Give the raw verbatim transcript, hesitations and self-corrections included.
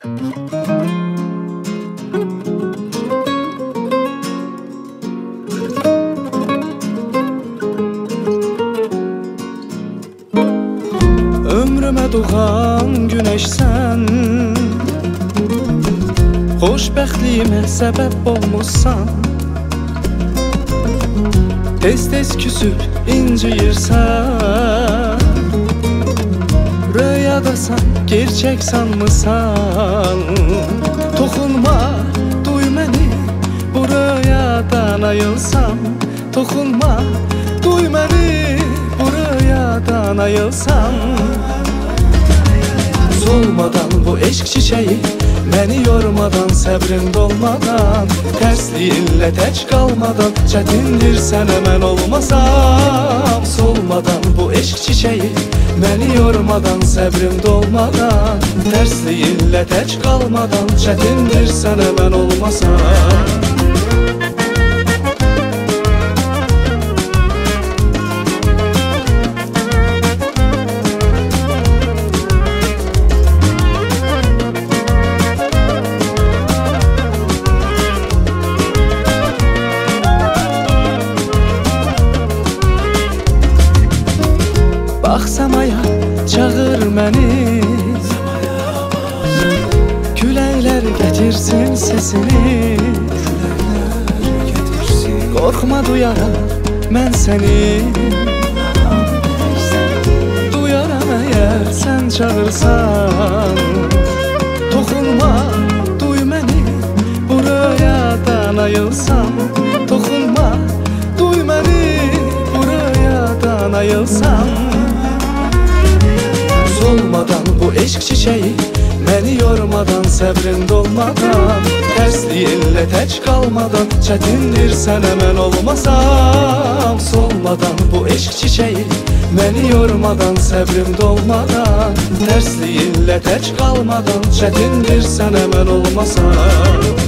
Ömrümə doğan günəşsən, xoşbəxtliyimə səbəb olmuşsan. Tez-tez küsüb inciyirsən, rüyadasan, gerçək sanmısan. Toxunma, duy məni, bu rüyadan ayılsam. Toxunma, duy məni, bu rüyadan ayılsam. Solmadan bu eşq çiçeği, məni yormadan, səbrin dolmadan, tərsliyinlə tək qalmadan, çətindir sənə mən olmasam. Solmadan bu eşq çiçeği, məni yormadan, səbrim dolmadan, tərsliyinlə tək qalmadan, çətindir sənə mən olmasam. Bax samaya, çağır məni, küləklər gətirsin sesini. Qorxma duyaraq mən səni, duyaram əgər sən çağırsan. Toxunma, duy məni, bu rüyadan ayılsam. Toxunma, duy məni, bu rüyadan ayılsam. Solmadan bu eşq çiçeği, məni yormadan, səbrin dolmadan, tərsliyinlə tək qalmadan, çətindir sənə mən olmasam. Solmadan bu eşq çiçeği, məni yormadan, səbrim dolmadan, tərsliyinlə tək qalmadan, çətindir sənə mən olmasam.